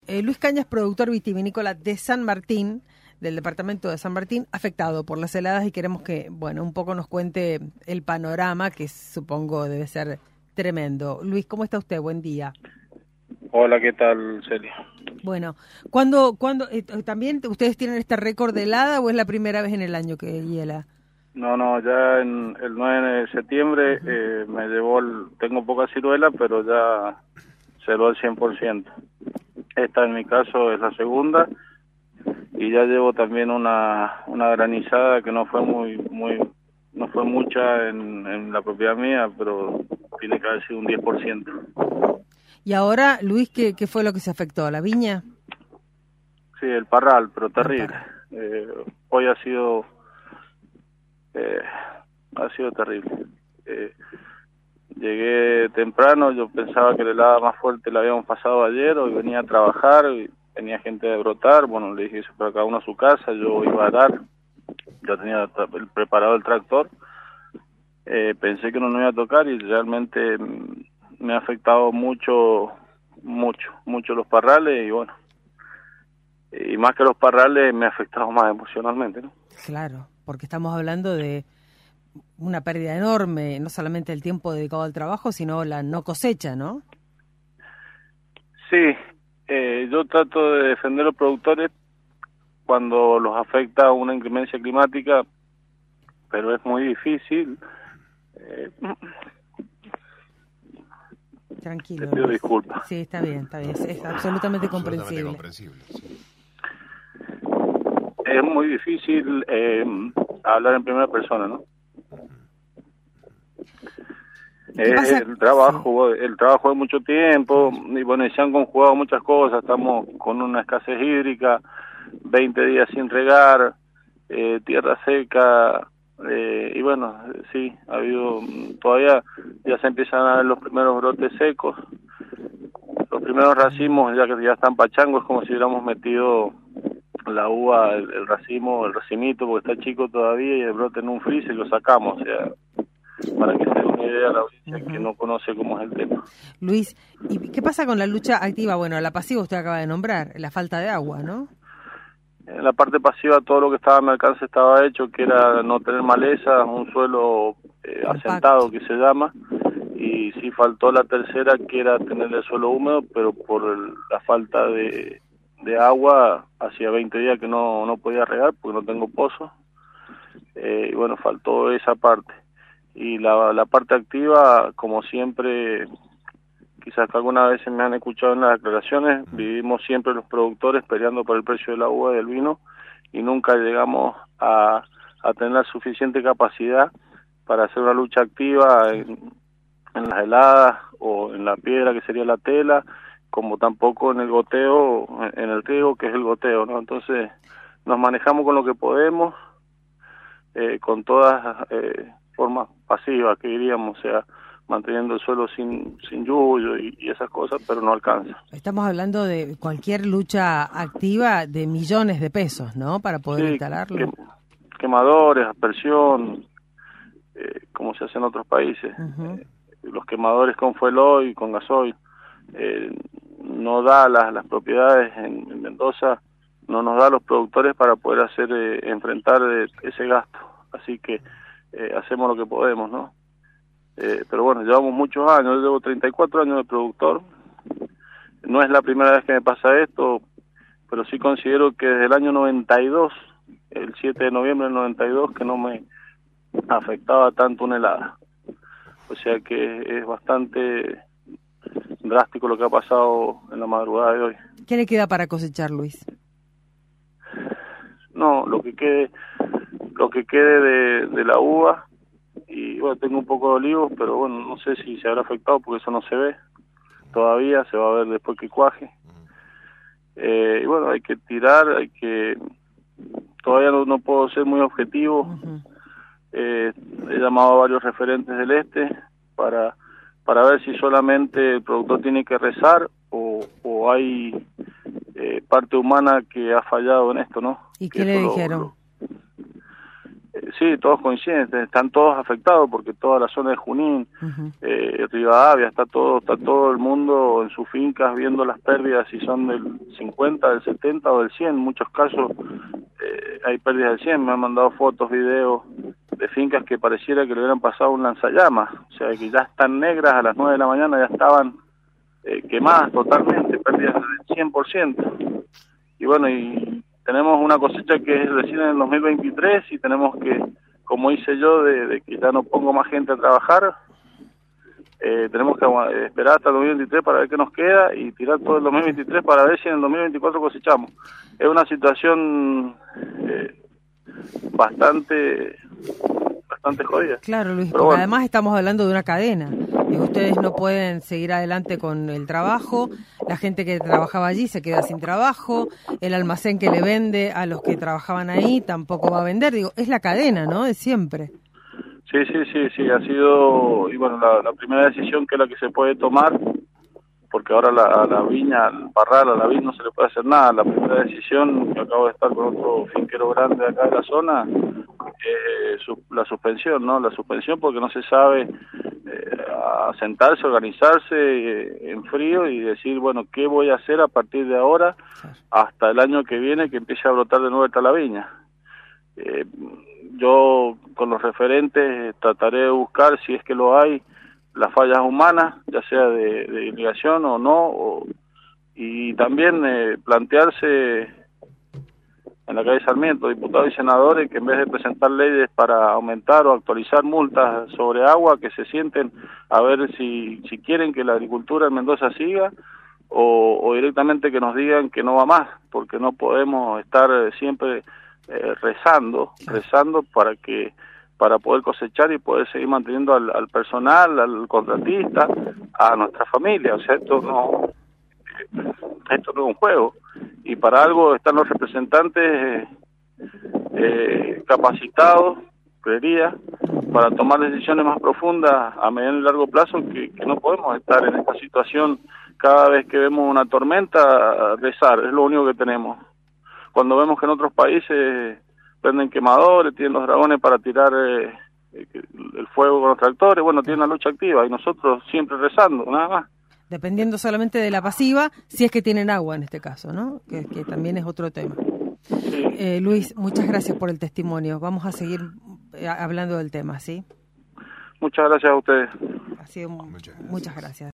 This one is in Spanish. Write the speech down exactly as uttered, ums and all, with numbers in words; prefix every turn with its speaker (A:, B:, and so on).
A: Eh, Luis Cañas, productor vitivinícola de San Martín, del departamento de San Martín, afectado por las heladas, y queremos que, bueno, un poco nos cuente el panorama, que supongo debe ser tremendo. Luis, ¿cómo está usted? Buen día.
B: Hola, ¿qué tal, Celia?
A: Bueno, ¿cuándo, cuándo, eh, también ustedes tienen este récord de helada o es la primera vez en el año que hiela?
B: No, no, ya en el nueve de septiembre uh-huh. eh, me llevó, el, tengo poca ciruela, pero ya cerró al cien por ciento. Esta en mi caso es la segunda, y ya llevo también una una granizada que no fue muy, muy no fue mucha en, en la propiedad mía, pero tiene que haber sido un diez por ciento.
A: Y ahora, Luis, ¿qué, qué fue lo que se afectó? ¿La viña?
B: Sí, el parral, pero terrible. Eh, hoy ha sido eh, ha sido terrible. Eh, llegué temprano, yo pensaba que la helada más fuerte la habíamos pasado ayer, hoy venía a trabajar, y tenía gente de brotar, bueno, le dije para cada uno a su casa, yo iba a dar, ya tenía el preparado el tractor, eh, pensé que no me iba a tocar y realmente me ha afectado mucho, mucho, mucho los parrales, y bueno, y más que los parrales me ha afectado más emocionalmente, ¿no?
A: Claro, porque estamos hablando de una pérdida enorme, no solamente el tiempo dedicado al trabajo, sino la no cosecha, ¿no?
B: Sí, eh, yo trato de defender a los productores cuando los afecta una inclemencia climática, pero es muy difícil. Eh,
A: Tranquilo.
B: Te pido disculpas.
A: Sí, está bien, está bien, es, es absolutamente comprensible.
C: comprensible sí.
B: Es muy difícil eh, hablar en primera persona, ¿no? Es el trabajo, sí. el trabajo de mucho tiempo, y bueno, y se han conjugado muchas cosas. Estamos con una escasez hídrica, veinte días sin regar, eh, tierra seca, eh, y bueno, sí, ha habido, todavía ya se empiezan a ver los primeros brotes secos, los primeros racimos ya que ya están pachangos, es como si hubiéramos metido la uva, el, el racimo, el racimito, porque está chico todavía, y el brote en un freezer y lo sacamos, o sea, para que se dé una idea a la audiencia uh-huh. que no conoce cómo es el tema.
A: Luis, ¿y qué pasa con la lucha activa? Bueno, la pasiva usted acaba de nombrar, la falta de agua, ¿no?
B: En la parte pasiva todo lo que estaba a mi alcance estaba hecho, que era no tener maleza, un suelo eh, asentado que se llama, y sí faltó la tercera, que era tener el suelo húmedo, pero por el, la falta de, de agua, hacía veinte días que no, no podía regar porque no tengo pozo, eh, y bueno, faltó esa parte. Y la, la parte activa, como siempre, quizás que algunas veces me han escuchado en las declaraciones, vivimos siempre los productores peleando por el precio de la uva y del vino, y nunca llegamos a, a tener suficiente capacidad para hacer una lucha activa en, en las heladas o en la piedra, que sería la tela, como tampoco en el goteo, en el riego, que es el goteo, ¿no? Entonces nos manejamos con lo que podemos, eh, con todas eh, formas pasivas, que diríamos, o sea, manteniendo el suelo sin sin lluvia y, y esas cosas, pero no alcanza.
A: Estamos hablando de cualquier lucha activa de millones de pesos, ¿no? Para poder
B: sí,
A: instalarlo.
B: Que, quemadores, aspersión, eh, como se hace en otros países. Uh-huh. Eh, los quemadores con fuel y con gasoil. Eh, no da las, las propiedades en, en Mendoza, no nos da a los productores para poder hacer eh, enfrentar eh, ese gasto. Así que eh, hacemos lo que podemos, ¿no? Eh, pero bueno, llevamos muchos años, yo llevo treinta y cuatro años de productor, no es la primera vez que me pasa esto, pero sí considero que desde el año noventa y dos, el siete de noviembre del noventa y dos, que no me afectaba tanto una helada. O sea que es bastante drástico lo que ha pasado en la madrugada de hoy.
A: ¿Qué le queda para cosechar, Luis?
B: No, lo que quede, lo que quede de, de la uva. Y bueno, tengo un poco de olivos, pero bueno, no sé si se habrá afectado porque eso no se ve todavía, se va a ver después que cuaje. Eh, y bueno, hay que tirar, hay que... Todavía no, no puedo ser muy objetivo. Uh-huh. Eh, he llamado a varios referentes del este para para ver si solamente el productor tiene que rezar o, o hay eh, parte humana que ha fallado en esto, ¿no?
A: ¿Y
B: que
A: qué le dijeron?
B: Lo, lo, sí, todos coinciden, están todos afectados porque toda la zona de Junín, uh-huh. eh, Rivadavia, está todo, está todo el mundo en sus fincas viendo las pérdidas, si son del cincuenta, del setenta o del cien. En muchos casos eh, hay pérdidas del cien. Me han mandado fotos, videos de fincas que pareciera que le hubieran pasado un lanzallamas, o sea que ya están negras a las nueve de la mañana, ya estaban eh, quemadas totalmente, pérdidas del cien por ciento. Y bueno, y tenemos una cosecha que es recién en el dos mil veintitrés y tenemos que, como hice yo, de, de que ya no pongo más gente a trabajar, eh, tenemos que esperar hasta el dos mil veintitrés para ver qué nos queda y tirar todo el dos mil veintitrés para ver si en el dos mil veinticuatro cosechamos. Es una situación eh, bastante bastante jodida.
A: Claro, Luis,
B: pero
A: porque
B: bueno.
A: Además estamos hablando de una cadena. Y ustedes no pueden seguir adelante con el trabajo, la gente que trabajaba allí se queda sin trabajo, el almacén que le vende a los que trabajaban ahí tampoco va a vender. Digo, es la cadena, ¿no? De siempre.
B: Sí, sí, sí, sí, ha sido, y bueno, la, la primera decisión que es la que se puede tomar, porque ahora la, a la viña, al parral, a la vid no se le puede hacer nada. La primera decisión, que acabo de estar con otro finquero grande acá de la zona, eh, su, la suspensión, ¿no? La suspensión porque no se sabe eh, a sentarse, organizarse eh, en frío y decir, bueno, ¿qué voy a hacer a partir de ahora hasta el año que viene que empiece a brotar de nuevo esta la viña? Eh, yo con los referentes trataré de buscar, si es que lo hay, las fallas humanas, ya sea de, de irrigación o no, o, y también eh, plantearse en la calle Sarmiento, diputados y senadores, que en vez de presentar leyes para aumentar o actualizar multas sobre agua, que se sienten a ver si, si quieren que la agricultura en Mendoza siga, o, o directamente que nos digan que no va más, porque no podemos estar siempre eh, rezando, rezando para que para poder cosechar y poder seguir manteniendo al, al personal, al contratista, a nuestra familia. O sea, esto no, esto no es un juego. Y para algo están los representantes eh, eh, capacitados, creería, para tomar decisiones más profundas a mediano y largo plazo, que, que no podemos estar en esta situación cada vez que vemos una tormenta, rezar, es lo único que tenemos. Cuando vemos que en otros países prenden quemadores, tienen los dragones para tirar eh, el fuego con los tractores, bueno, tienen la lucha activa y nosotros siempre rezando, nada más.
A: Dependiendo solamente de la pasiva, si es que tienen agua en este caso, ¿no? Que, que también es otro tema.
B: Sí.
A: Eh, Luis, muchas gracias por el testimonio. Vamos a seguir hablando del tema, ¿sí?
B: Muchas gracias a ustedes.
A: Ha sido, muchas gracias. Muchas gracias.